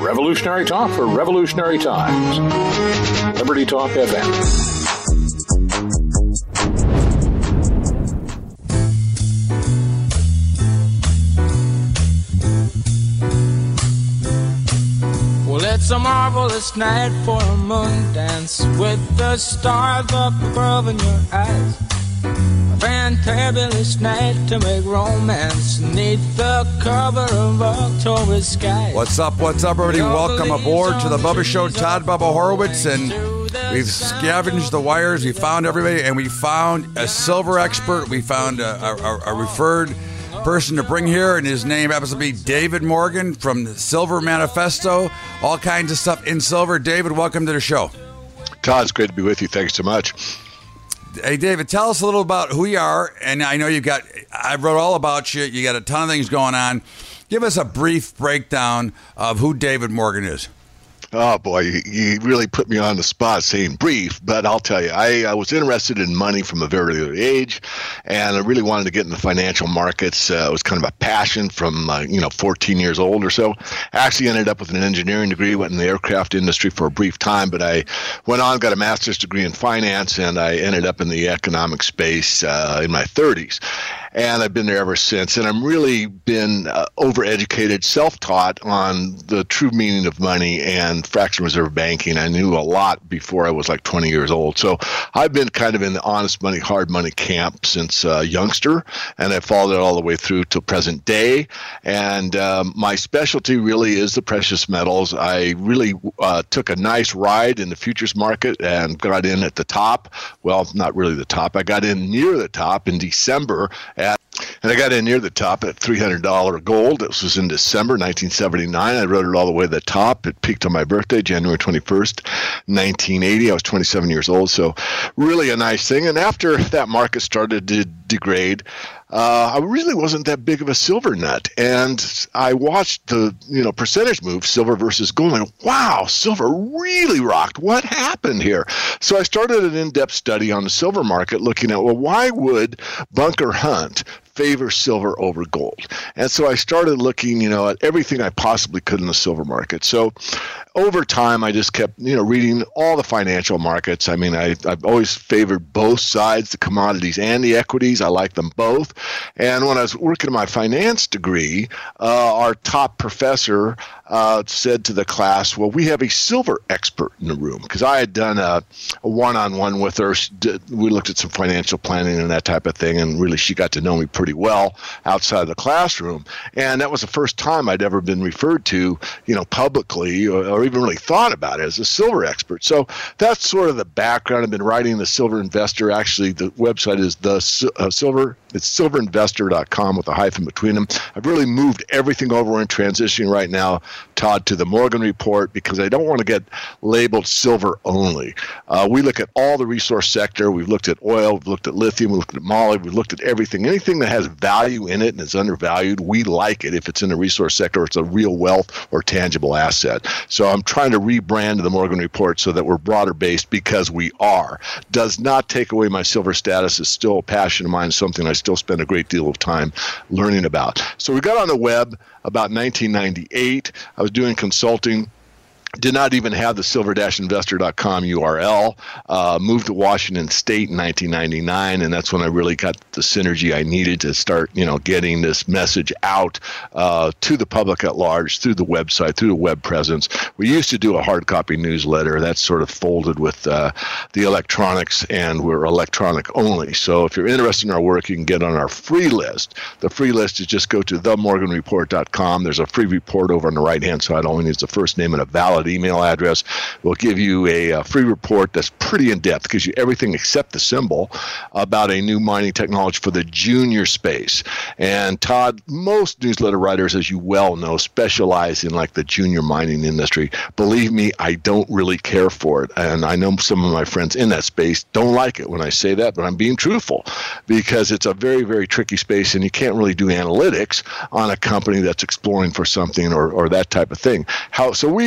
Revolutionary talk for revolutionary times. Liberty Talk FM. Well, it's a marvelous night for a moon dance with the stars up above in your eyes. A fantabulous night to make romance neath the cover of October skies. What's up, everybody? Welcome aboard to the Bubba Show. Todd Bubba Horowitz, and we've scavenged the wires. We found everybody, and we found a silver expert. We found a referred person to bring here, and his name happens to be David Morgan from the Silver Manifesto. All kinds of stuff in silver. David, welcome to the show. Todd, it's great to be with you. Thanks so much. Hey, David, tell us a little about who you are. And I know I wrote all about you. You got a ton of things going on. Give us a brief breakdown of who David Morgan is. Oh, boy, you really put me on the spot saying brief, but I'll tell you, I was interested in money from a very early age, and I really wanted to get in the financial markets. It was kind of a passion from, 14 years old or so. I actually ended up with an engineering degree, went in the aircraft industry for a brief time, but I went on, got a master's degree in finance, and I ended up in the economic space in my 30s. And I've been there ever since. And I'm really been overeducated, self-taught on the true meaning of money and fractional reserve banking. I knew a lot before I was like 20 years old. So I've been kind of in the honest money, hard money camp since a youngster. And I followed it all the way through to present day. And my specialty really is the precious metals. I really took a nice ride in the futures market and got in at the top. Well, not really the top. I got in near the top in December. And I got in near the top at $300 gold. This was in December 1979. I rode it all the way to the top. It peaked on my birthday, January 21st, 1980. I was 27 years old, so really a nice thing. And after that market started to degrade, I really wasn't that big of a silver nut. And I watched the percentage move, silver versus gold, and wow, silver really rocked. What happened here? So I started an in-depth study on the silver market, looking at, well, why would Bunker Hunt favor silver over gold? And so I started looking, at everything I possibly could in the silver market. So over time, I just kept, reading all the financial markets. I mean, I've always favored both sides, the commodities and the equities. I like them both. And when I was working on my finance degree, our top professor said to the class, well, we have a silver expert in the room, because I had done a one-on-one with her. We looked at some financial planning and that type of thing, and really she got to know me pretty well outside of the classroom. And that was the first time I'd ever been referred to, publicly or even really thought about it as a silver expert. So that's sort of the background. I've been writing the Silver Investor. Actually, the website is it's silverinvestor.com with a hyphen between them. I've really moved everything over and transitioning right now, Todd, to the Morgan Report, because I don't want to get labeled silver only. We look at all the resource sector. We've looked at oil. We've looked at lithium. We've looked at moly. We've looked at everything. Anything that has value in it and is undervalued, we like it if it's in the resource sector or it's a real wealth or tangible asset. So I'm trying to rebrand the Morgan Report so that we're broader based, because we are. Does not take away my silver status. It's still a passion of mine, something I still spend a great deal of time learning about. So we got on the web about 1998. I was doing consulting. Did not even have the silver-investor.com URL. Moved to Washington State in 1999, and that's when I really got the synergy I needed to start, getting this message out to the public at large through the website, through the web presence. We used to do a hard copy newsletter. That's sort of folded with the electronics, and we're electronic only. So if you're interested in our work, you can get on our free list. The free list is just go to themorganreport.com. There's a free report over on the right-hand side. All we need is the first name and a valid email address. We'll give you a free report that's pretty in-depth, gives you everything except the symbol about a new mining technology for the junior space. And Todd, most newsletter writers, as you well know, specialize in like the junior mining industry. Believe me, I don't really care for it. And I know some of my friends in that space don't like it when I say that, but I'm being truthful, because it's a very, very tricky space, and you can't really do analytics on a company that's exploring for something or that type of thing. So we have always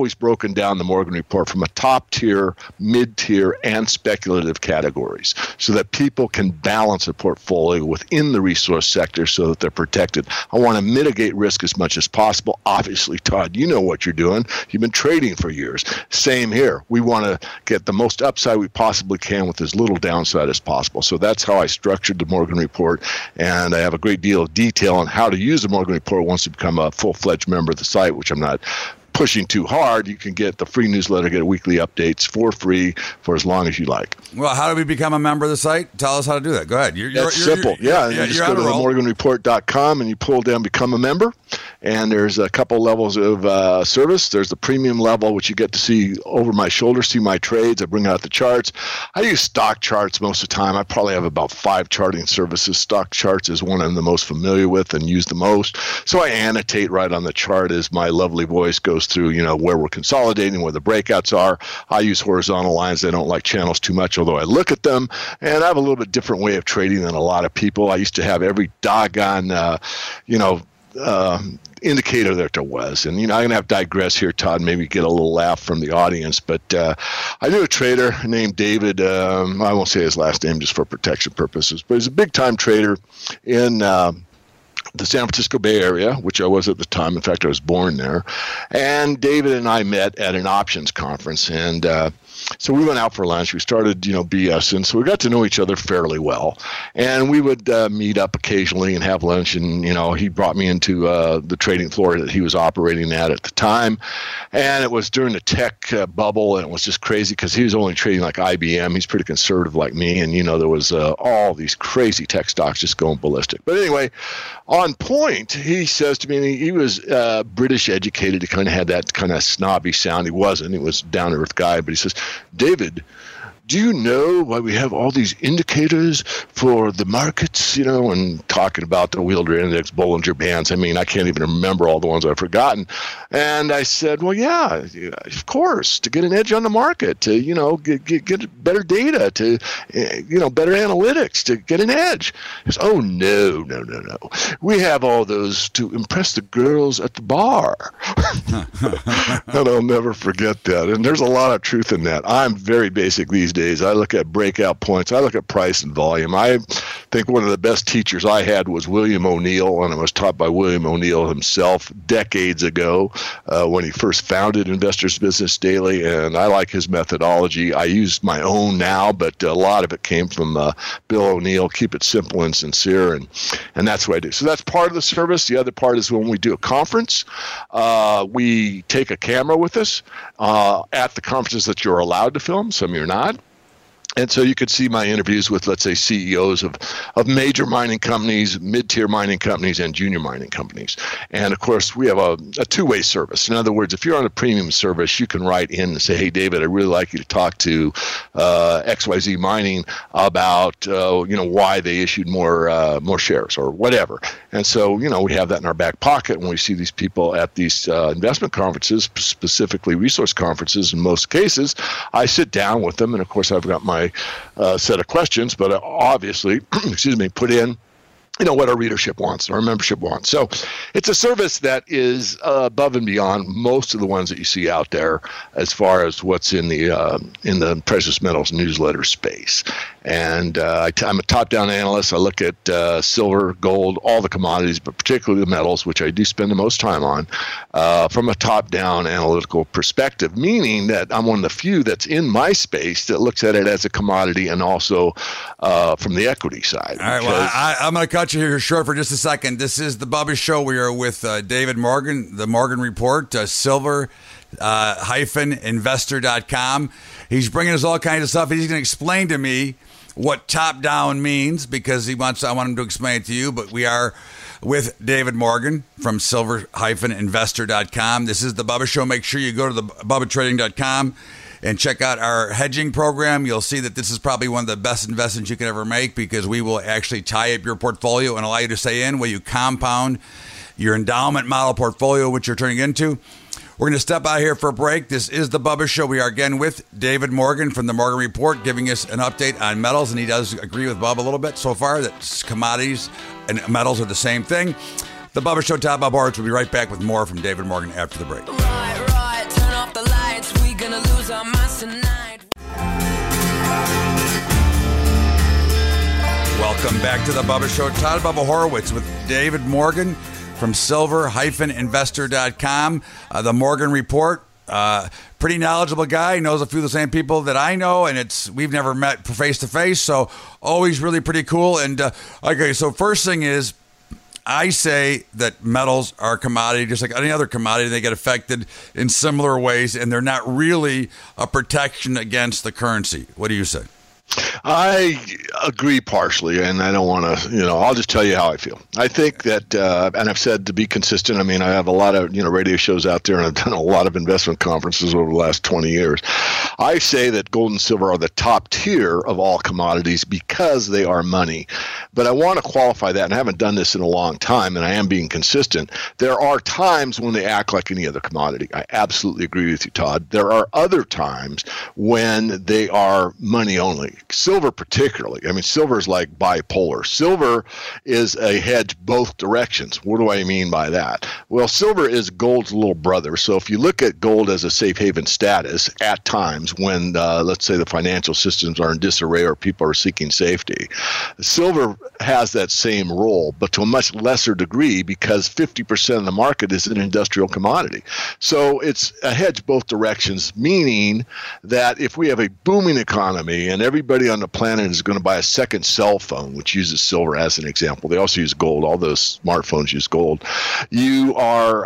always broken down the Morgan Report from a top tier, mid-tier, and speculative categories so that people can balance a portfolio within the resource sector so that they're protected. I want to mitigate risk as much as possible. Obviously, Todd, you know what you're doing. You've been trading for years. Same here. We want to get the most upside we possibly can with as little downside as possible. So that's how I structured the Morgan Report, and I have a great deal of detail on how to use the Morgan Report once you become a full-fledged member of the site, which I'm not pushing too hard. You can get the free newsletter, get weekly updates for free for as long as you like. Well, how do we become a member of the site? Tell us how to do that. Go ahead. That's simple. You just go to themorganreport.com and you pull down Become a Member. And there's a couple levels of service. There's the premium level, which you get to see over my shoulder, see my trades. I bring out the charts. I use stock charts most of the time. I probably have about 5 charting services. Stock charts is one I'm the most familiar with and use the most. So I annotate right on the chart as my lovely voice goes through, where we're consolidating, where the breakouts are. I use horizontal lines. I don't like channels too much, although I look at them. And I have a little bit different way of trading than a lot of people. I used to have every doggone, indicator that there was. And, I'm going to have to digress here, Todd, maybe get a little laugh from the audience. But I knew a trader named David. I won't say his last name just for protection purposes, but he's a big-time trader in the San Francisco Bay Area, which I was at the time. In fact, I was born there. And David and I met at an options conference. And so we went out for lunch. We started, BSing. So we got to know each other fairly well. And we would meet up occasionally and have lunch. And, he brought me into the trading floor that he was operating at the time. And it was during the tech bubble. And it was just crazy because he was only trading like IBM. He's pretty conservative like me. And, there was all these crazy tech stocks just going ballistic. But anyway, on point, he says to me, he was British educated. He kind of had that kind of snobby sound. He wasn't. He was a down-to-earth guy. But he says, David, do you know why we have all these indicators for the markets, and talking about the Wheeler Index, Bollinger Bands. I mean, I can't even remember all the ones I've forgotten. And I said, well, yeah, of course, to get an edge on the market, to, get better data, to, better analytics, to get an edge. He says, oh, no. We have all those to impress the girls at the bar. And I'll never forget that. And there's a lot of truth in that. I'm very basic these days. I look at breakout points. I look at price and volume. I think one of the best teachers I had was William O'Neill, and I was taught by William O'Neill himself decades ago when he first founded Investors Business Daily, and I like his methodology. I use my own now, but a lot of it came from Bill O'Neill. Keep it simple and sincere, and that's what I do. So that's part of the service. The other part is when we do a conference, we take a camera with us at the conferences that you're allowed to film. Some you're not. And so you could see my interviews with, let's say, CEOs of major mining companies, mid-tier mining companies, and junior mining companies. And, of course, we have a two-way service. In other words, if you're on a premium service, you can write in and say, hey, David, I'd really like you to talk to XYZ Mining about, why they issued more shares or whatever. And so, we have that in our back pocket when we see these people at these investment conferences, specifically resource conferences in most cases. I sit down with them, and, of course, I've got my set of questions, but obviously, put in what our readership wants, our membership wants. So it's a service that is above and beyond most of the ones that you see out there as far as what's in the precious metals newsletter space. And I'm a top-down analyst. I look at silver, gold, all the commodities, but particularly the metals, which I do spend the most time on, from a top-down analytical perspective, meaning that I'm one of the few that's in my space that looks at it as a commodity and also from the equity side. All right, well, I'm going to cut you here short for just a second. This is the Bubba Show. We are with David Morgan, the Morgan Report, silver-investor.com. He's bringing us all kinds of stuff. He's going to explain to me what top-down means because I want him to explain it to you, but we are with David Morgan from silver-investor.com. This is the Bubba Show. Make sure you go to the BubbaTrading.com and check out our hedging program. You'll see that this is probably one of the best investments you can ever make because we will actually tie up your portfolio and allow you to stay in while you compound your endowment model portfolio, which you're turning into. We're going to step out here for a break. This is the Bubba Show. We are again with David Morgan from the Morgan Report giving us an update on metals, and he does agree with Bubba a little bit so far that commodities and metals are the same thing. The Bubba Show Top Bob Horowitz will be right back with more from David Morgan after the break. Right, turn off off the lights, we gonna lose our minds tonight. Welcome back to the Bubba Show. Todd Bubba Horowitz with David Morgan from silver-investor.com. The Morgan Report. Pretty knowledgeable guy. He knows a few of the same people that I know, and we've never met face to face, so always really pretty cool. And okay, so first thing is, I say that metals are a commodity, just like any other commodity. They get affected in similar ways, and they're not really a protection against the currency. What do you say? I agree partially, and I don't want to, I'll just tell you how I feel. I think that, and I've said to be consistent, I mean, I have a lot of, radio shows out there, and I've done a lot of investment conferences over the last 20 years. I say that gold and silver are the top tier of all commodities because they are money. But I want to qualify that, and I haven't done this in a long time, and I am being consistent. There are times when they act like any other commodity. I absolutely agree with you, Todd. There are other times when they are money only. Silver particularly. I mean, silver is like bipolar. Silver is a hedge both directions. What do I mean by that? Well, silver is gold's little brother. So if you look at gold as a safe haven status at times when, let's say, the financial systems are in disarray or people are seeking safety, silver has that same role, but to a much lesser degree because 50% of the market is an industrial commodity. So it's a hedge both directions, meaning that if we have a booming economy and everybody on the planet is going to buy a second cell phone, which uses silver as an example. They also use gold. All those smartphones use gold. You are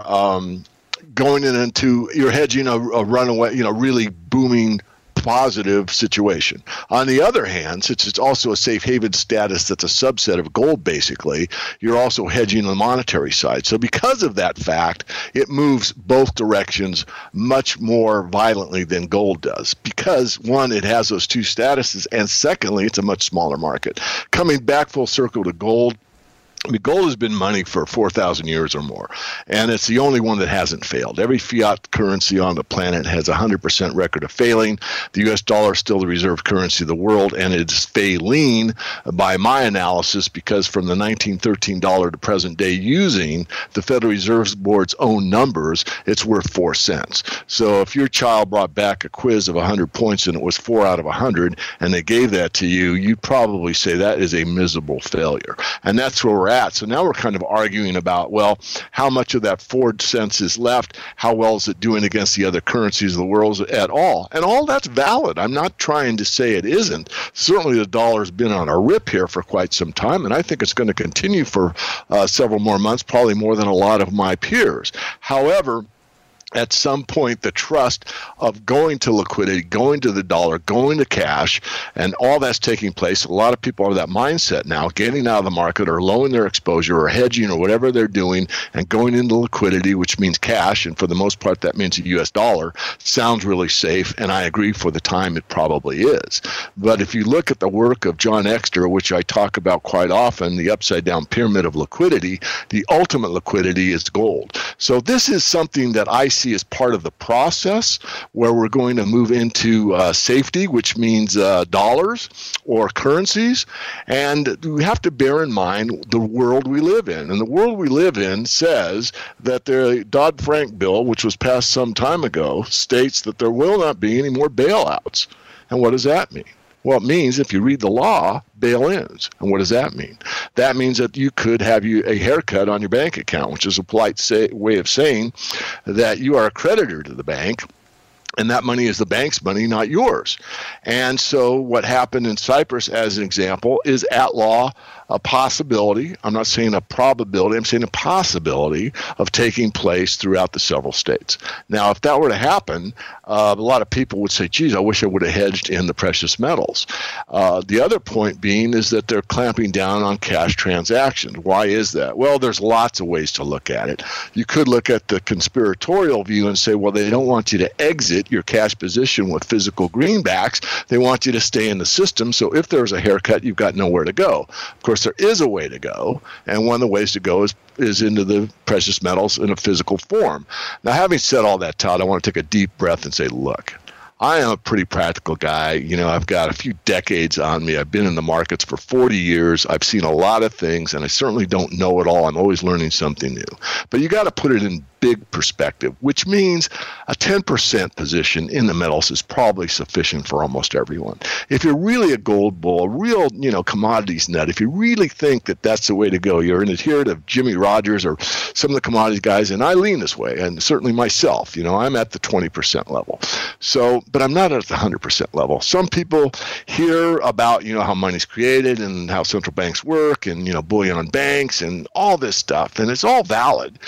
going into, you're hedging a runaway, really booming positive situation. On the other hand, since it's also a safe haven status that's a subset of gold, basically, you're also hedging the monetary side. So because of that fact, it moves both directions much more violently than gold does. Because, one, it has those two statuses, and secondly, it's a much smaller market. Coming back full circle to gold, I mean, gold has been money for 4,000 years or more, and it's the only one that hasn't failed. Every fiat currency on the planet has a 100% record of failing. The U.S. dollar is still the reserve currency of the world, and it's failing by my analysis because from the $1913 to present day using the Federal Reserve Board's own numbers, it's worth 4 cents. So if your child brought back a quiz of 100 points and it was 4 out of 100, and they gave that to you, you'd probably say that is a miserable failure. And that's where we're at. So now we're kind of arguing about, well, how much of that 4 cents is left? How well is it doing against the other currencies of the world at all? And all that's valid. I'm not trying to say it isn't. Certainly the dollar's been on a rip here for quite some time, and I think it's going to continue for several more months, probably more than a lot of my peers. However, at some point, the trust of going to liquidity, going to the dollar, going to cash, and all that's taking place. A lot of people are that mindset now, getting out of the market or lowering their exposure or hedging or whatever they're doing and going into liquidity, which means cash. And for the most part, that means a U.S. dollar. Sounds really safe, and I agree for the time it probably is. But if you look at the work of John Exter, which I talk about quite often, the upside-down pyramid of liquidity, the ultimate liquidity is gold. So this is something that I see as part of the process where we're going to move into safety, which means dollars or currencies. And we have to bear in mind the world we live in. And the world we live in says that the Dodd-Frank bill, which was passed some time ago, states that there will not be any more bailouts. And what does that mean? Well, it means if you read the law, bail-ins. And what does that mean? That means that you could have a haircut on your bank account, which is a polite way of saying that you are a creditor to the bank, and that money is the bank's money, not yours. And so what happened in Cyprus, as an example, is at law a possibility. I'm not saying a probability. I'm saying a possibility of taking place throughout the several states. Now, if that were to happen, a lot of people would say, geez, I wish I would have hedged in the precious metals. The other point being is that they're clamping down on cash transactions. Why is that? Well, there's lots of ways to look at it. You could look at the conspiratorial view and say, well, they don't want you to exit your cash position with physical greenbacks. They want you to stay in the system. So if there's a haircut, you've got nowhere to go. Of course, there is a way to go, and one of the ways to go is into the precious metals in a physical form. Now, having said all that, Todd, I want to take a deep breath and say, look, I am a pretty practical guy. You know, I've got a few decades on me. I've been in the markets for 40 years. I've seen a lot of things, and I certainly don't know it all. I'm always learning something new. But you got to put it in big perspective, which means a 10% position in the metals is probably sufficient for almost everyone. If you're really a gold bull, a real, commodities nut, if you really think that that's the way to go, you're an adherent of Jimmy Rogers or some of the commodities guys, and I lean this way, and certainly myself, I'm at the 20% level. So, but I'm not at the 100% level. Some people hear about, how money's created and how central banks work and, bullion on banks and all this stuff, and it's all valid.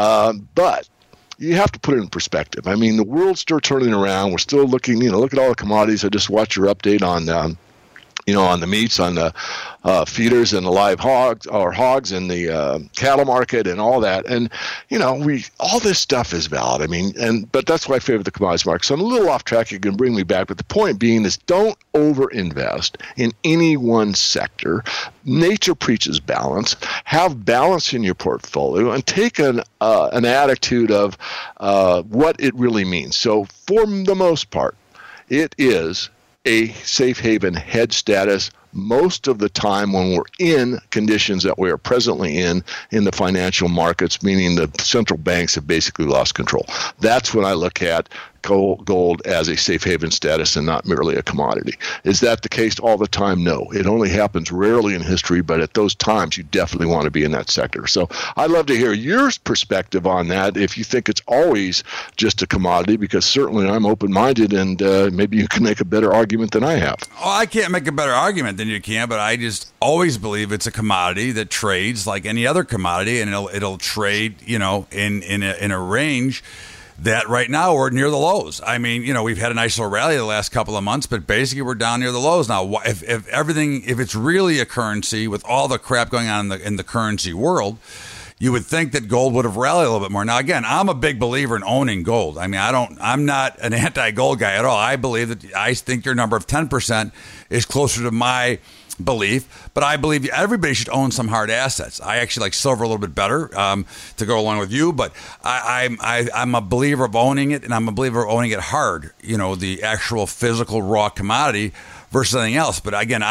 But you have to put it in perspective. I mean, the world's still turning around. We're still looking, look at all the commodities. I just watched your update on, on the meats, on the feeders and the live hogs and the cattle market and all that. And, all this stuff is valid. I mean, but that's why I favor the commodities market. So I'm a little off track. You can bring me back. But the point being is don't overinvest in any one sector. Nature preaches balance. Have balance in your portfolio and take an attitude of what it really means. So for the most part, it is a safe haven hedge status most of the time when we're in conditions that we are presently in the financial markets, meaning the central banks have basically lost control. That's when I look at gold as a safe haven status and not merely a commodity. Is that the case all the time? No. It only happens rarely in history, but at those times you definitely want to be in that sector. So I'd love to hear your perspective on that, if you think it's always just a commodity, because certainly I'm open-minded and maybe you can make a better argument than I have. Oh, I can't make a better argument than you can, but I just always believe it's a commodity that trades like any other commodity, and it'll trade, in a range that right now we're near the lows. I mean, we've had a nice little rally the last couple of months, but basically we're down near the lows now. If it's really a currency with all the crap going on in the currency world, you would think that gold would have rallied a little bit more. Now, again, I'm a big believer in owning gold. I mean, I'm not an anti-gold guy at all. I think your number of 10% is closer to my belief, but I believe everybody should own some hard assets. I actually like silver a little bit better to go along with you, but I'm a believer of owning it, and I'm a believer of owning it hard, the actual physical raw commodity versus anything else. But again,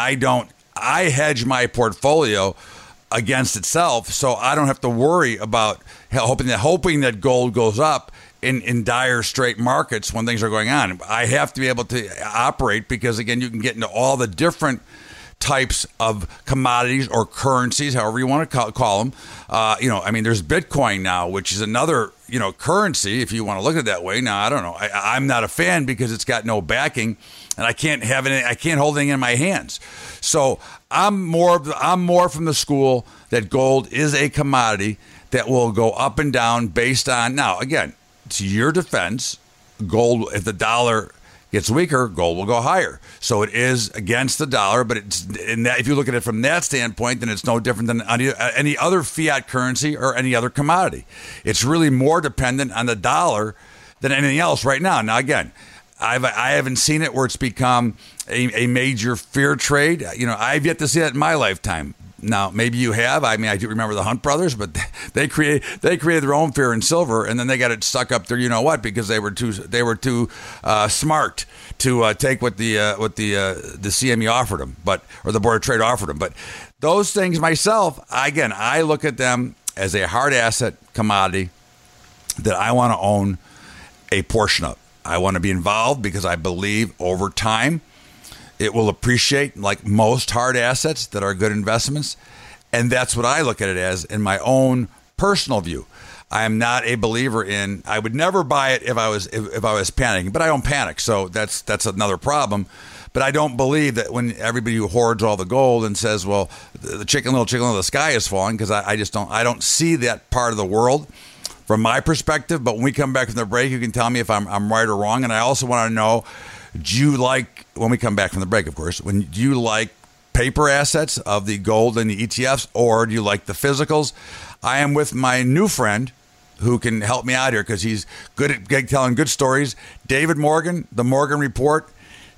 I hedge my portfolio against itself, so I don't have to worry about hoping that gold goes up in dire straight markets when things are going on. I have to be able to operate because, again, you can get into all the different types of commodities or currencies, however you want to call them. There's Bitcoin now, which is another, currency, if you want to look at it that way. Now, I don't know. I'm not a fan because it's got no backing, and I can't hold anything in my hands. So I'm more from the school that gold is a commodity that will go up and down based on, now, again, to your defense, gold, if the dollar gets weaker, gold will go higher. So it is against the dollar, but if you look at it from that standpoint, then it's no different than any other fiat currency or any other commodity. It's really more dependent on the dollar than anything else right now. Now, again, I haven't seen it where it's become a major fear trade. I've yet to see that in my lifetime. Now, maybe you have. I mean, I do remember the Hunt brothers, but they created their own fear in silver, and then they got it stuck up there. You know what? Because they were too smart to take what the CME offered them, or the Board of Trade offered them. But those things myself, I look at them as a hard asset commodity that I want to own a portion of. I want to be involved because I believe over time it will appreciate, like most hard assets that are good investments. And that's what I look at it as in my own personal view. I am not a believer in, I would never buy it if I was panicking, but I don't panic. So that's another problem. But I don't believe that when everybody who hoards all the gold and says, well, the little chicken, the sky is falling, because I don't see that part of the world from my perspective. But when we come back from the break, you can tell me if I'm right or wrong. And I also want to know, do you like, when we come back from the break, of course, do you like paper assets of the gold and the ETFs, or do you like the physicals? I am with my new friend who can help me out here because he's good at telling good stories. David Morgan, The Morgan Report,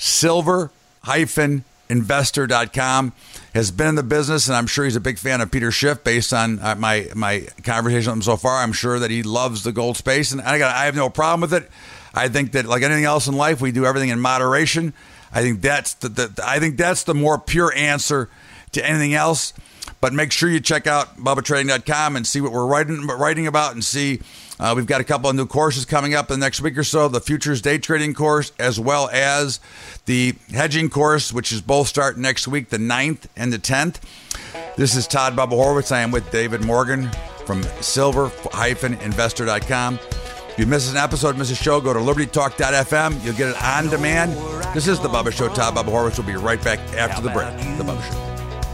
silver-investor.com, has been in the business, and I'm sure he's a big fan of Peter Schiff based on my conversation with him so far. I'm sure that he loves the gold space, and I have no problem with it. I think that, like anything else in life, we do everything in moderation. I think that's the more pure answer to anything else. But make sure you check out BubbaTrading.com and see what we're writing about, and see We've got a couple of new courses coming up in the next week or so, the futures day trading course, as well as the hedging course, which is both start next week, the 9th and the 10th. This is Todd Bubba Horowitz. I am with David Morgan from silver-investor.com. If you miss an episode, miss a show, go to libertytalk.fm. You'll get it on demand. This is The Bubba Show. Todd Bubba Horowitz will be right back after the break. The Bubba Show.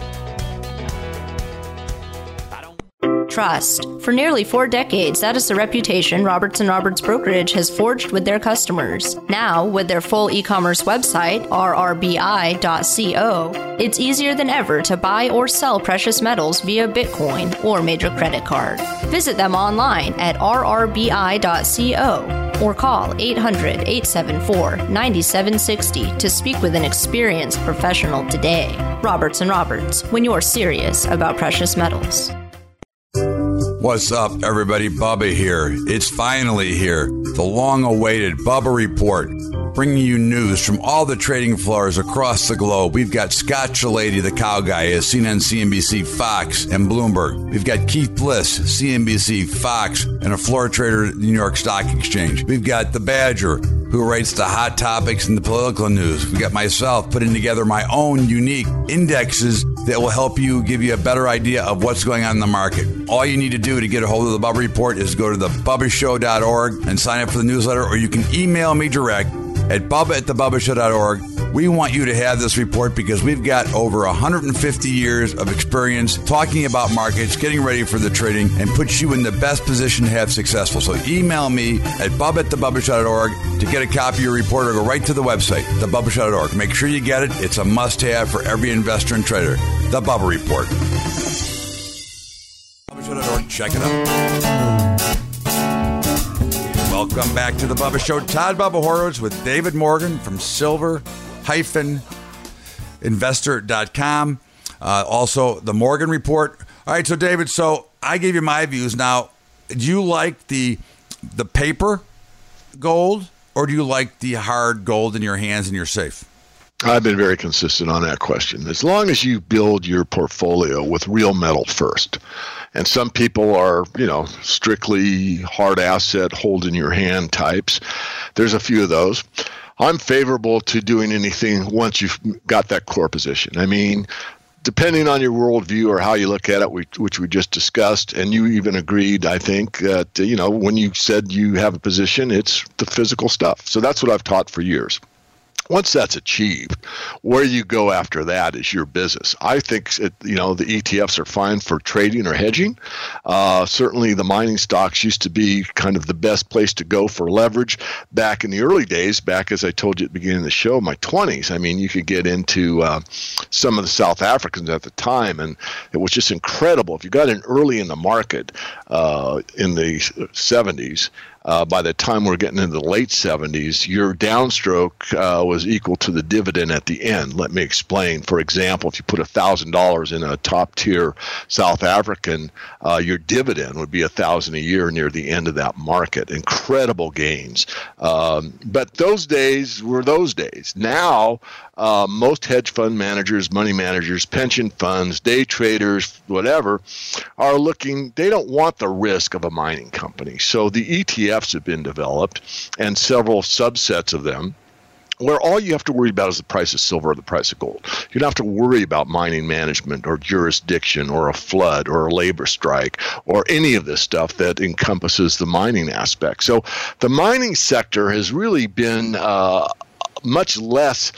Trust. For nearly 4 decades, that is the reputation Roberts & Roberts Brokerage has forged with their customers. Now, with their full e-commerce website, rrbi.co, it's easier than ever to buy or sell precious metals via Bitcoin or major credit card. Visit them online at rrbi.co or call 800-874-9760 to speak with an experienced professional today. Roberts & Roberts, when you're serious about precious metals. What's up, everybody? Bubba here. It's finally here. The long-awaited Bubba Report, bringing you news from all the trading floors across the globe. We've got Scott Shellady, the cow guy, at CNN, CNBC, Fox, and Bloomberg. We've got Keith Bliss, CNBC, Fox, and a floor trader at the New York Stock Exchange. We've got the Badger, who writes the hot topics and the political news. We got myself putting together my own unique indexes that will help you, give you a better idea of what's going on in the market. All you need to do to get a hold of the Bubba Report is go to thebubbashow.org and sign up for the newsletter, or you can email me direct at bubba@thebubbashow.org. We want you to have this report because we've got over 150 years of experience talking about markets, getting ready for the trading, and puts you in the best position to have successful. So email me at bubba@thebubbashow.org to get a copy of your report, or go right to the website, thebubbashow.org. Make sure you get it. It's a must-have for every investor and trader. The Bubba Report. Bubbashow.org. Check it out. Welcome back to The Bubba Show. Todd Bubba Horowitz with David Morgan from silver-investor.com. Also, the Morgan Report. All right, so David, so I gave you my views. Now, do you like the paper gold, or do you like the hard gold in your hands in your safe? I've been very consistent on that question. As long as you build your portfolio with real metal first, and some people are, strictly hard asset, hold in your hand types. There's a few of those. I'm favorable to doing anything once you've got that core position. I mean, depending on your worldview or how you look at it, which we just discussed, and you even agreed, I think, that, when you said you have a position, it's the physical stuff. So that's what I've taught for years. Once that's achieved, where you go after that is your business. I think the ETFs are fine for trading or hedging. Certainly the mining stocks used to be kind of the best place to go for leverage back in the early days, back as I told you at the beginning of the show, my 20s. I mean, you could get into some of the South Africans at the time, and it was just incredible. If you got in early in the market in the 70s, by the time we're getting into the late 70s, your downstroke was equal to the dividend at the end. Let me explain. For example, if you put $1,000 in a top-tier South African, your dividend would be $1,000 a year near the end of that market. Incredible gains. But those days were those days. Now, most hedge fund managers, money managers, pension funds, day traders, whatever, are looking, they don't want the risk of a mining company. So the ETFs have been developed, and several subsets of them, where all you have to worry about is the price of silver or the price of gold. You don't have to worry about mining management or jurisdiction or a flood or a labor strike or any of this stuff that encompasses the mining aspect. So the mining sector has really been much less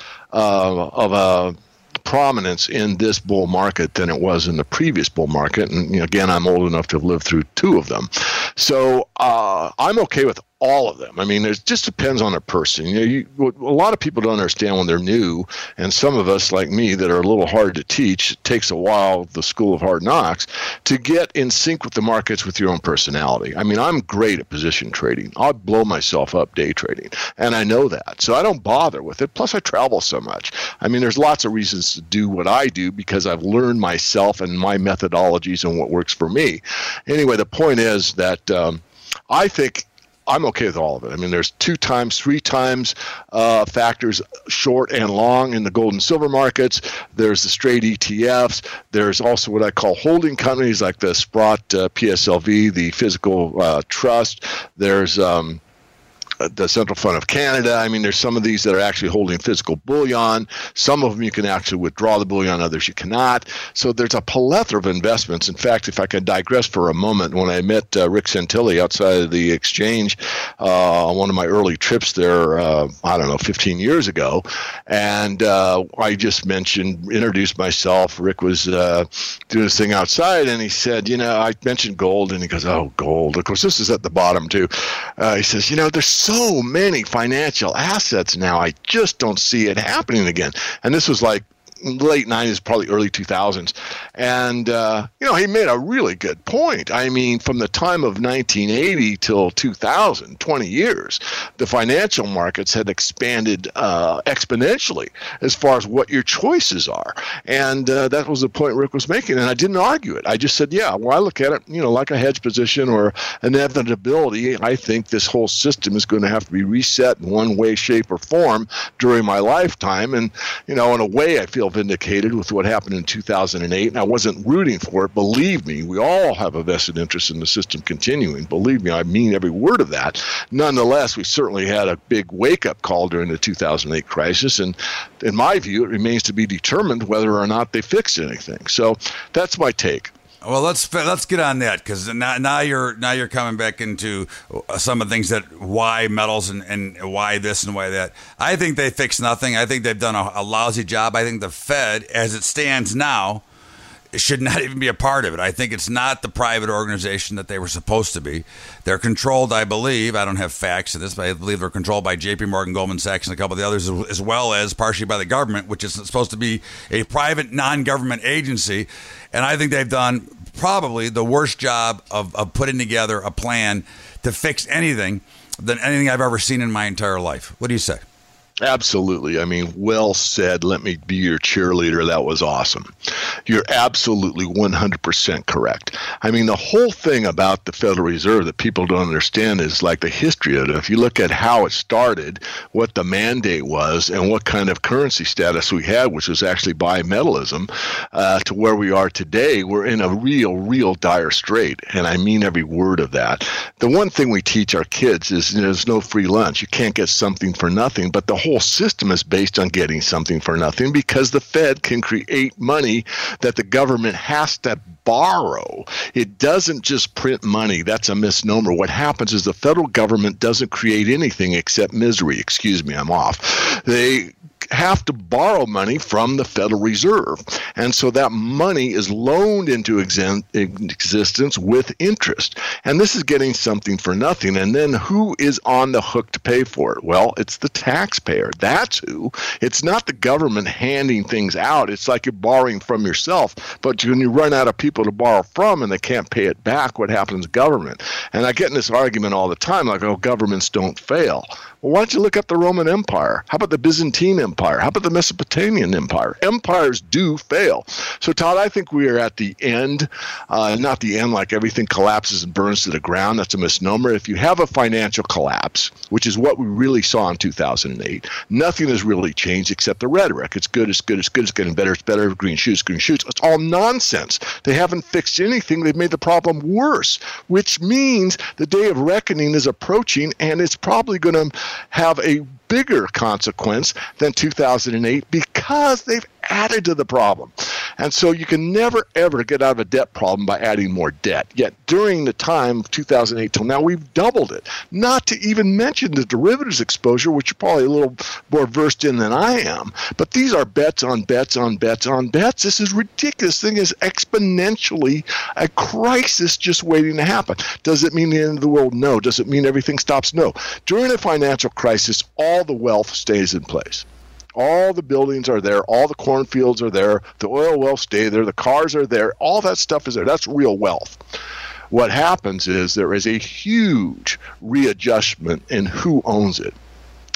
of a prominence in this bull market than it was in the previous bull market. And again, I'm old enough to have lived through 2 of them. So I'm okay with all of them. I mean, it just depends on a person. A lot of people don't understand when they're new, and some of us, like me, that are a little hard to teach. It takes a while, the school of hard knocks, to get in sync with the markets with your own personality. I mean, I'm great at position trading. I'll blow myself up day trading, and I know that. So I don't bother with it. Plus, I travel so much. I mean, there's lots of reasons to do what I do because I've learned myself and my methodologies and what works for me. Anyway, the point is that I think I'm okay with all of it. I mean, there's 2 times, 3 times factors, short and long, in the gold and silver markets. There's the straight ETFs. There's also what I call holding companies like the Sprott PSLV, the physical trust. There's the Central Fund of Canada. I mean, there's some of these that are actually holding physical bullion. Some of them you can actually withdraw the bullion, others you cannot. So there's a plethora of investments. In fact, if I could digress for a moment, when I met Rick Santilli outside of the exchange on one of my early trips there, 15 years ago, and I just introduced myself. Rick was doing this thing outside, and he said, I mentioned gold, and he goes, oh, gold. Of course, this is at the bottom, too. He says, there's so many financial assets now. I just don't see it happening again. And this was like late 90s, probably early 2000s. And, he made a really good point. I mean, from the time of 1980 till 2000, 20 years, the financial markets had expanded exponentially as far as what your choices are. And that was the point Rick was making. And I didn't argue it. I just said, I look at it, like a hedge position or an inevitability. I think this whole system is going to have to be reset in one way, shape, or form during my lifetime. And, in a way, I feel vindicated with what happened in 2008, and I wasn't rooting for it. Believe me, we all have a vested interest in the system continuing. Believe me, I mean every word of that. Nonetheless, we certainly had a big wake-up call during the 2008 crisis, and in my view, it remains to be determined whether or not they fixed anything. So that's my take. Well, let's get on that, because now you're coming back into some of the things that why metals and why this and why that. I think they fixed nothing. I think they've done a lousy job. I think the Fed, as it stands now, should not even be a part of it. I think it's not the private organization that they were supposed to be. They're controlled, I believe. I don't have facts to this, but I believe they're controlled by J.P. Morgan, Goldman Sachs, and a couple of the others, as well as partially by the government, which is supposed to be a private, non-government agency. And I think they've done probably the worst job of putting together a plan to fix anything than anything I've ever seen in my entire life. What do you say? Absolutely. I mean, well said. Let me be your cheerleader. That was awesome. You're absolutely 100% correct. I mean, the whole thing about the Federal Reserve that people don't understand is like the history of it. If you look at how it started, what the mandate was, and what kind of currency status we had, which was actually bimetallism, to where we are today, we're in a real dire strait. And I mean every word of that. The one thing we teach our kids is there's no free lunch. You can't get something for nothing, but the whole system is based on getting something for nothing, because the Fed can create money that the government has to borrow. It doesn't just print money. That's a misnomer. What happens is the federal government doesn't create anything except misery. Excuse me, I'm off. They have to borrow money from the Federal Reserve. And so that money is loaned into existence with interest. And this is getting something for nothing. And then who is on the hook to pay for it? Well, it's the taxpayer. That's who. It's not the government handing things out. It's like you're borrowing from yourself. But when you run out of people to borrow from and they can't pay it back, what happens to government? And I get in this argument all the time, like, oh, governments don't fail. Well, why don't you look up the Roman Empire? How about the Byzantine Empire? How about the Mesopotamian Empire? Empires do fail. So, Todd, I think we are at the end, not the end like everything collapses and burns to the ground. That's a misnomer. If you have a financial collapse, which is what we really saw in 2008, nothing has really changed except the rhetoric. It's good, it's good, it's good, it's getting better, it's better, green shoots, green shoots. It's all nonsense. They haven't fixed anything. They've made the problem worse, which means the day of reckoning is approaching, and it's probably going to have a bigger consequence than 2008 because they've added to the problem. And so you can never, ever get out of a debt problem by adding more debt. Yet during the time of 2008 till now, we've doubled it. Not to even mention the derivatives exposure, which you're probably a little more versed in than I am. But these are bets on bets on bets on bets. This is ridiculous. This thing is exponentially a crisis just waiting to happen. Does it mean the end of the world? No. Does it mean everything stops? No. During a financial crisis, all the wealth stays in place. All the buildings are there. All the cornfields are there. The oil wells stay there. The cars are there. All that stuff is there. That's real wealth. What happens is there is a huge readjustment in who owns it.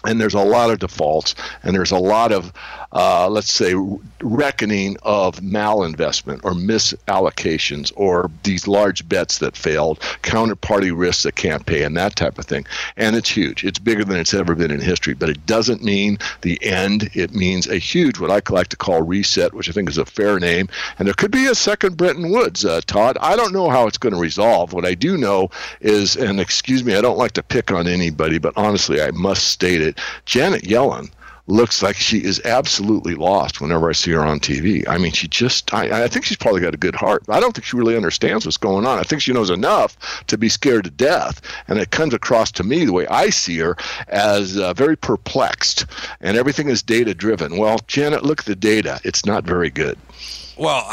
And there's a lot of defaults, and there's a lot of, let's say, reckoning of malinvestment or misallocations or these large bets that failed, counterparty risks that can't pay, and that type of thing. And it's huge. It's bigger than it's ever been in history, but it doesn't mean the end. It means a huge, what I like to call reset, which I think is a fair name. And there could be a second Bretton Woods, Todd. I don't know how it's going to resolve. What I do know is, and excuse me, I don't like to pick on anybody, but honestly, I must state it, Janet Yellen looks like she is absolutely lost whenever I see her on TV. I mean, she just, I think she's probably got a good heart. I don't think she really understands what's going on. I think she knows enough to be scared to death. And it comes across to me, the way I see her, as very perplexed. And everything is data driven. Well, Janet, look at the data. It's not very good. Well,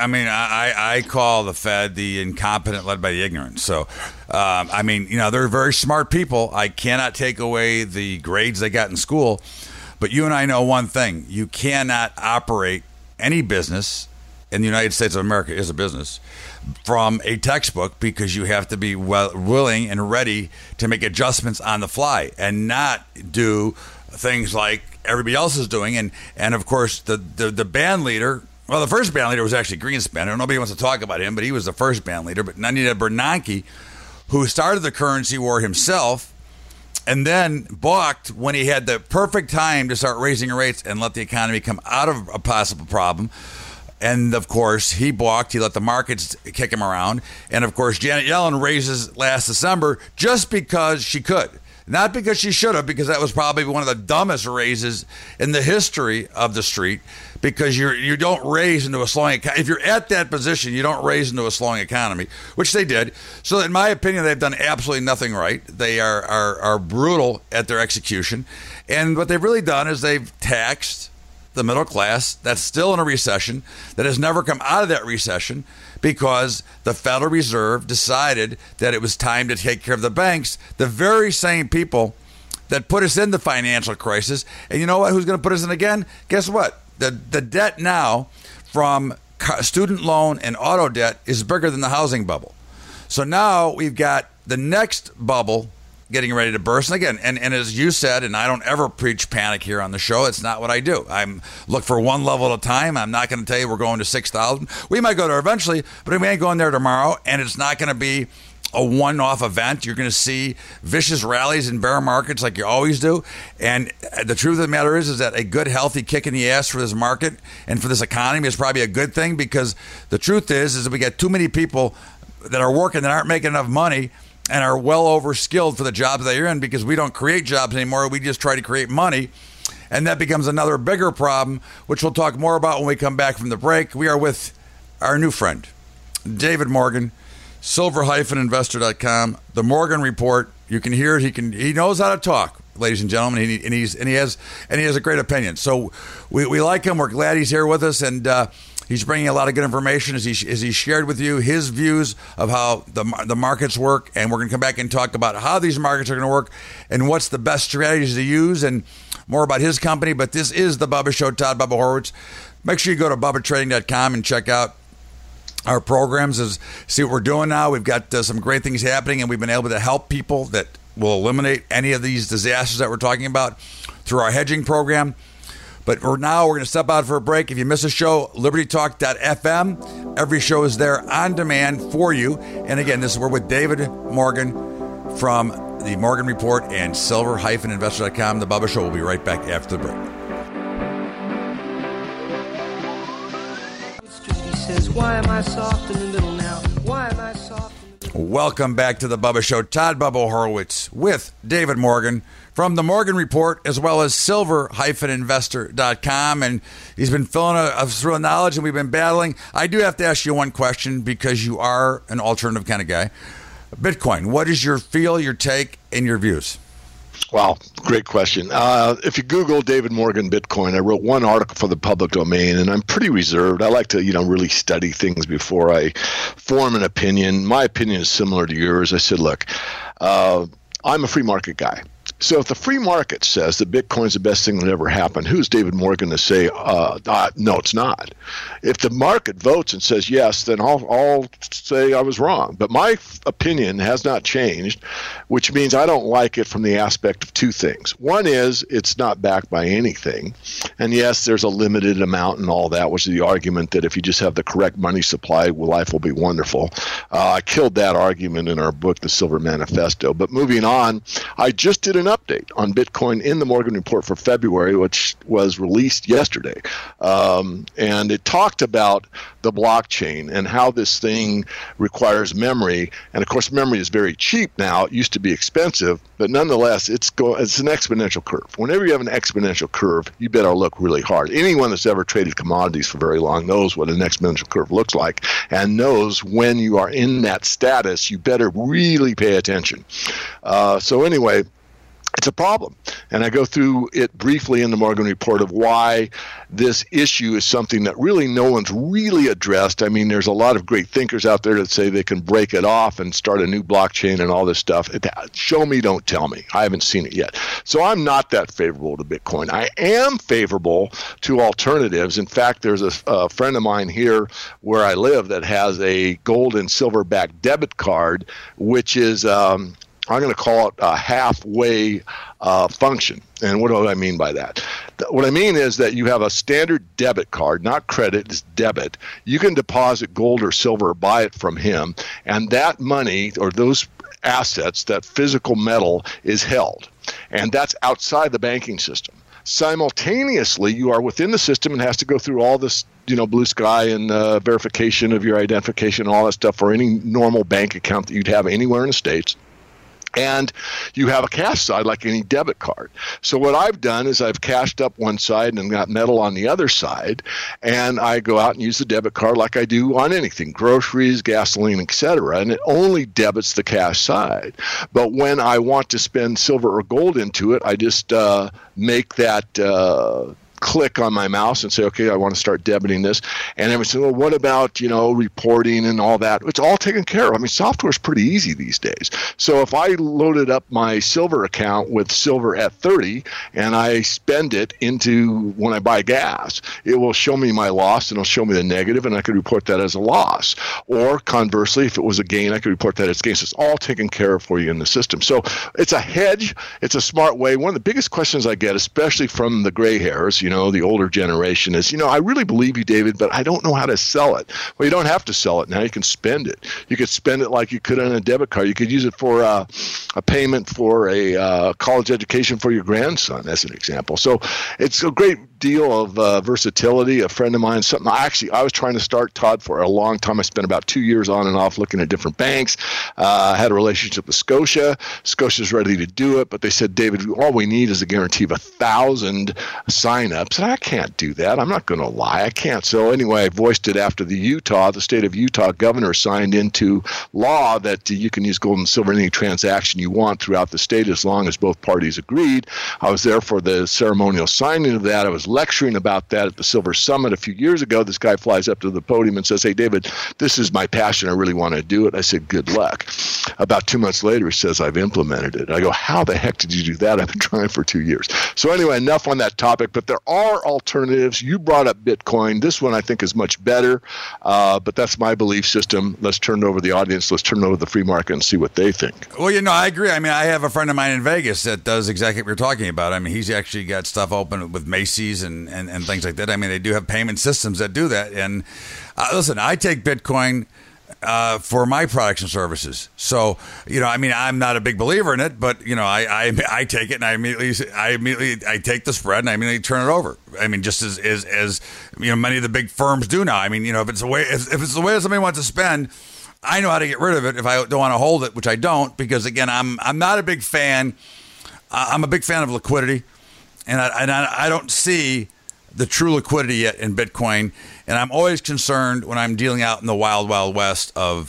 I call the Fed the incompetent led by the ignorant. So, they're very smart people. I cannot take away the grades they got in school. But you and I know one thing. You cannot operate any business in the United States of America is a business from a textbook, because you have to be willing and ready to make adjustments on the fly and not do things like everybody else is doing. And of course, the band leader. Well, the first band leader was actually Greenspan. Nobody wants to talk about him, but he was the first band leader. But Nanita Bernanke, who started the currency war himself and then balked when he had the perfect time to start raising rates and let the economy come out of a possible problem. And, of course, he balked. He let the markets kick him around. And, of course, Janet Yellen raises last December just because she could. Not because she should have, because that was probably one of the dumbest raises in the history of the street, because you don't raise into a slowing economy. If you're at that position, you don't raise into a slowing economy, which they did. So in my opinion, they've done absolutely nothing right. They are brutal at their execution. And what they've really done is they've taxed the middle class that's still in a recession, that has never come out of that recession, because the Federal Reserve decided that it was time to take care of the banks, the very same people that put us in the financial crisis. And you know what? Who's going to put us in again? Guess what? The debt now from student loan and auto debt is bigger than the housing bubble. So now we've got the next bubble getting ready to burst. And again, and as you said, and I don't ever preach panic here on the show. It's not what I do. I'm look for one level at a time. I'm not going to tell you we're going to 6,000. We might go there eventually, but we ain't going there tomorrow. And it's not going to be a one-off event. You're going to see vicious rallies in bear markets like you always do. And the truth of the matter is that a good, healthy kick in the ass for this market and for this economy is probably a good thing, because the truth is that we got too many people that are working that aren't making enough money and are well over-skilled for the jobs they're in, because we don't create jobs anymore. We just try to create money. And that becomes another bigger problem, which we'll talk more about when we come back from the break. We are with our new friend, David Morgan, silver-investor.com, the Morgan Report. You can hear it. He knows how to talk, ladies and gentlemen, and he has a great opinion. So we like him. We're glad he's here with us, and he's bringing a lot of good information as he shared with you his views of how the markets work. And we're going to come back and talk about how these markets are going to work and what's the best strategies to use, and more about his company. But this is the Bubba Show, Todd Bubba Horowitz. Make sure you go to BubbaTrading.com and check out our programs, see what we're doing now. We've got some great things happening, and we've been able to help people that will eliminate any of these disasters that we're talking about through our hedging program. But for now, we're going to step out for a break. If you miss a show, LibertyTalk.fm. Every show is there on demand for you. And again, we're with David Morgan from the Morgan Report and silver-investor.com. The Bubba Show will be right back after the break. He says, why am I soft in the middle now? Why am I soft in the middle? Welcome back to the Bubba Show. Todd Bubba Horowitz with David Morgan from the Morgan Report, as well as silver-investor.com. And he's been filling us through knowledge, and we've been battling. I do have to ask you one question, because you are an alternative kind of guy. Bitcoin, what is your feel, your take, and your views? Wow, great question. If you Google David Morgan Bitcoin, I wrote one article for the public domain, and I'm pretty reserved. I like to, really study things before I form an opinion. My opinion is similar to yours. I said, look, I'm a free market guy. So if the free market says that Bitcoin's the best thing that ever happened, who's David Morgan to say, no, it's not? If the market votes and says yes, then I'll say I was wrong. But my opinion has not changed, which means I don't like it from the aspect of two things. One is it's not backed by anything. And yes, there's a limited amount and all that, which is the argument that if you just have the correct money supply, life will be wonderful. I killed that argument in our book, The Silver Manifesto. But moving on, I just did an update on Bitcoin in the Morgan Report for February, which was released yesterday. And it talked about the blockchain and how this thing requires memory. And of course, memory is very cheap now. It used to be expensive, but nonetheless, it's an exponential curve. Whenever you have an exponential curve, you better look really hard. Anyone that's ever traded commodities for very long knows what an exponential curve looks like and knows when you are in that status, you better really pay attention. So anyway, it's a problem. And I go through it briefly in the Morgan Report of why this issue is something that really no one's really addressed. I mean, there's a lot of great thinkers out there that say they can break it off and start a new blockchain and all this stuff. Show me, don't tell me. I haven't seen it yet. So I'm not that favorable to Bitcoin. I am favorable to alternatives. In fact, there's a friend of mine here where I live that has a gold and silver-backed debit card, which is I'm going to call it a halfway function. And what do I mean by that? What I mean is that you have a standard debit card, not credit, it's debit. You can deposit gold or silver or buy it from him, and that money or those assets, that physical metal, is held. And that's outside the banking system. Simultaneously, you are within the system and has to go through all this, blue sky and verification of your identification and all that stuff for any normal bank account that you'd have anywhere in the States. And you have a cash side like any debit card. So what I've done is I've cashed up one side and got metal on the other side, and I go out and use the debit card like I do on anything, groceries, gasoline, etc. And it only debits the cash side. But when I want to spend silver or gold into it, I just make that click on my mouse and say, okay, I want to start debiting this. And everyone says, well, what about, reporting and all that? It's all taken care of. I mean, software is pretty easy these days. So if I loaded up my silver account with silver at 30 and I spend it into when I buy gas, it will show me my loss and it'll show me the negative, and I could report that as a loss. Or conversely, if it was a gain, I could report that as gain. So it's all taken care of for you in the system. So it's a hedge. It's a smart way. One of the biggest questions I get, especially from the gray hairs, the older generation, is, I really believe you, David, but I don't know how to sell it. Well, you don't have to sell it now. You can spend it. You could spend it like you could on a debit card. You could use it for a payment for a college education for your grandson, as an example. So it's a great deal of versatility. A friend of mine, I was trying to start, Todd, for a long time. I spent about 2 years on and off looking at different banks. I had a relationship with Scotia. Scotia's ready to do it, but they said, David, all we need is a guarantee of 1,000 signups. And I can't do that. I'm not going to lie. I can't. So anyway, I voiced it after the state of Utah governor signed into law that you can use gold and silver in any transaction you want throughout the state as long as both parties agreed. I was there for the ceremonial signing of that. I was lecturing about that at the Silver Summit a few years ago. This guy flies up to the podium and says, hey, David, this is my passion. I really want to do it. I said, good luck. About 2 months later, he says, I've implemented it. I go, how the heck did you do that? I've been trying for 2 years. So anyway, enough on that topic, but there are alternatives. You brought up Bitcoin. This one I think is much better, but that's my belief system. Let's turn it over to the audience. Let's turn it over to the free market and see what they think. Well, I agree. I mean, I have a friend of mine in Vegas that does exactly what you're talking about. I mean, he's actually got stuff open with Macy's and things like that. I mean, they do have payment systems that do that. And listen, I take Bitcoin for my products and services. So, I'm not a big believer in it, but I take it and I immediately take the spread and I immediately turn it over. I mean, just as many of the big firms do now. I mean, if it's the way that somebody wants to spend, I know how to get rid of it if I don't want to hold it, which I don't, because again, I'm not a big fan. I'm a big fan of liquidity, and I don't see the true liquidity yet in Bitcoin, and I'm always concerned when I'm dealing out in the wild, wild west of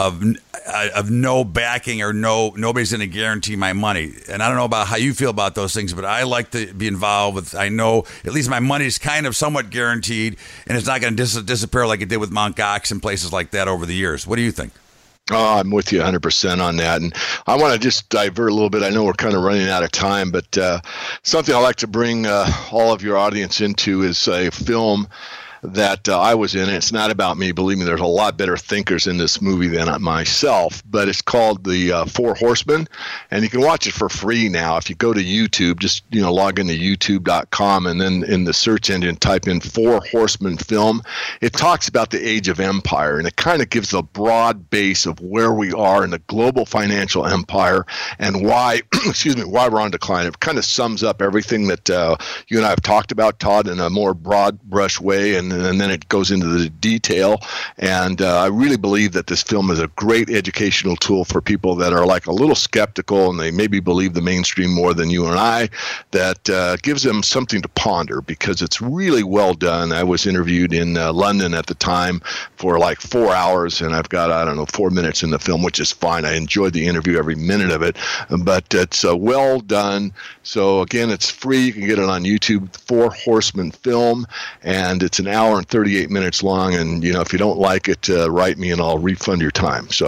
no backing or nobody's going to guarantee my money. And I don't know about how you feel about those things, but I like to be involved with. I know at least my money is kind of somewhat guaranteed, and it's not going to disappear like it did with Mt. Gox and places like that over the years. What do you think? Oh, I'm with you 100% on that. And I want to just divert a little bit. I know we're kind of running out of time, but something I like to bring all of your audience into is a film that I was in. It's not about me. Believe me, there's a lot better thinkers in this movie than myself, but it's called The Four Horsemen, and you can watch it for free now. If you go to YouTube, just log into youtube.com and then in the search engine type in Four Horsemen film. It talks about the age of empire, and it kind of gives a broad base of where we are in the global financial empire and why, why we're on decline. It kind of sums up everything that you and I have talked about, Todd, in a more broad brush way, and then it goes into the detail. And I really believe that this film is a great educational tool for people that are like a little skeptical and they maybe believe the mainstream more than you and I, that gives them something to ponder because it's really well done. I was interviewed in London at the time for like 4 hours, and I've got, 4 minutes in the film, which is fine. I enjoyed the interview, every minute of it, but it's well done. So again, it's free. You can get it on YouTube, Four Horsemen film, and it's an hour and 38 minutes long. And if you don't like it, write me and I'll refund your time. So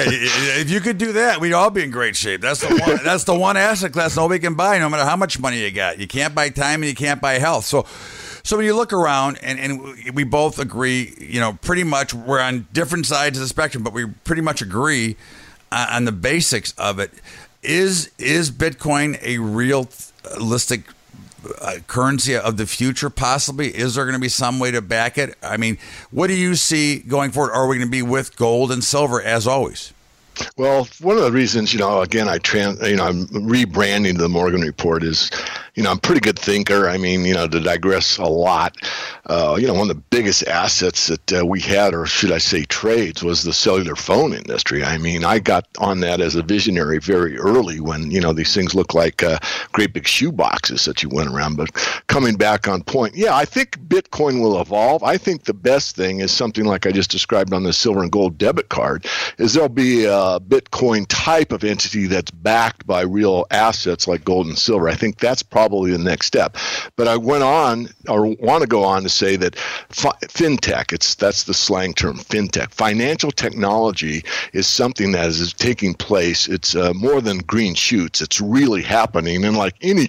if you could do that, we'd all be in great shape. That's the one. That's the one asset class nobody can buy, no matter how much money you got. You can't buy time and you can't buy health. So when you look around, and we both agree, pretty much we're on different sides of the spectrum, but we pretty much agree on the basics of it. Is Bitcoin a realistic currency of the future, possibly? Is there going to be some way to back it? I mean, what do you see going forward? Are we going to be with gold and silver as always? Well, one of the reasons, again, I'm rebranding the Morgan Report is, I'm a pretty good thinker. I mean, to digress a lot, one of the biggest assets that we had, or should I say trades, was the cellular phone industry. I mean, I got on that as a visionary very early when, these things look like great big shoe boxes that you went around. But coming back on point, yeah, I think Bitcoin will evolve. I think the best thing is something like I just described on the silver and gold debit card, is there'll be a Bitcoin type of entity that's backed by real assets like gold and silver. I think that's probably the next step. But I want to go on to say that fintech, that's the slang term, fintech. Financial technology is something that is taking place. It's more than green shoots. It's really happening. And like any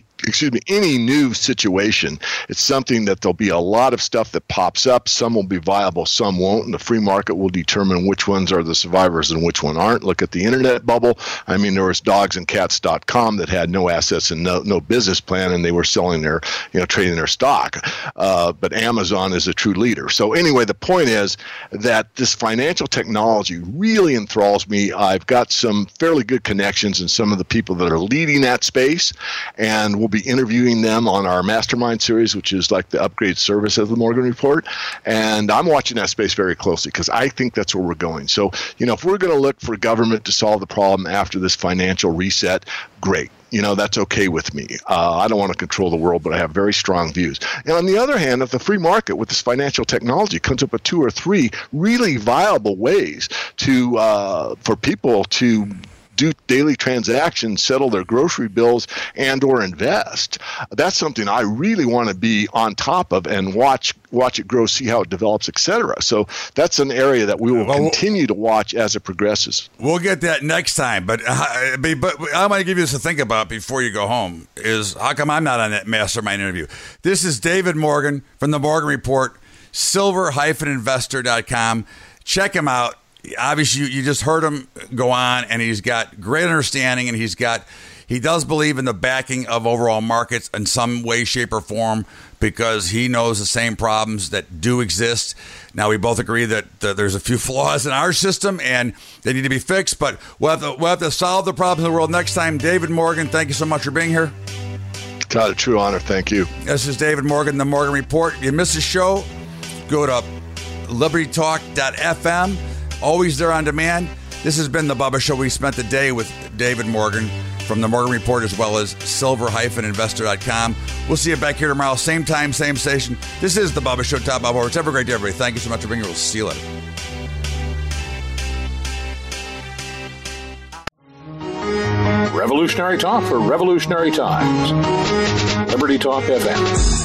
new situation, it's something that there'll be a lot of stuff that pops up. Some will be viable, some won't, and the free market will determine which ones are the survivors and which one aren't. Look at the internet bubble. I mean, there was dogsandcats.com that had no assets and no business plan, and they were selling their, trading their stock. But Amazon is a true leader. So anyway, the point is that this financial technology really enthralls me. I've got some fairly good connections in some of the people that are leading that space, and we'll be interviewing them on our Mastermind series, which is like the upgrade service of the Morgan Report. And I'm watching that space very closely because I think that's where we're going. So, if we're going to look for government to solve the problem after this financial reset, great. That's okay with me. I don't want to control the world, but I have very strong views. And on the other hand, if the free market with this financial technology comes up with 2 or 3 really viable ways for people to do daily transactions, settle their grocery bills, and or invest, that's something I really want to be on top of and watch it grow, see how it develops, etc. So that's an area that we will continue to watch as it progresses. We'll get that next time, but I'm going to give you this to think about before you go home, is how come I'm not on that Mastermind interview? This is David Morgan from the Morgan Report, silver-investor.com. Check him out. Obviously, you just heard him go on, and he's got great understanding, and he does believe in the backing of overall markets in some way, shape, or form, because he knows the same problems that do exist. Now, we both agree that there's a few flaws in our system, and they need to be fixed, but we'll have to solve the problems in the world next time. David Morgan, thank you so much for being here. Todd, a true honor. Thank you. This is David Morgan, the Morgan Report. If you missed the show, go to libertytalk.fm. Always there on demand. This has been The Bubba Show. We spent the day with David Morgan from the Morgan Report, as well as silver-investor.com. We'll see you back here tomorrow, same time, same station. This is The Bubba Show, Top Bubba Horowitz. Have a great day, everybody. Thank you so much for being here. We'll see you later. Revolutionary talk for revolutionary times. Liberty Talk FM.